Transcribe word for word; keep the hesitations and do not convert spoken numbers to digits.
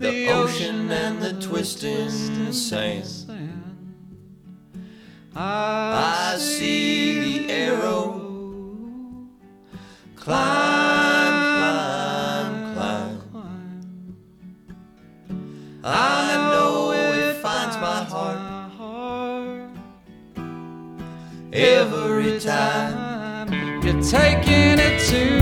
the ocean and the twisting sand. I see the arrow climb, climb, climb. I know it finds my heart every time. You're taking it to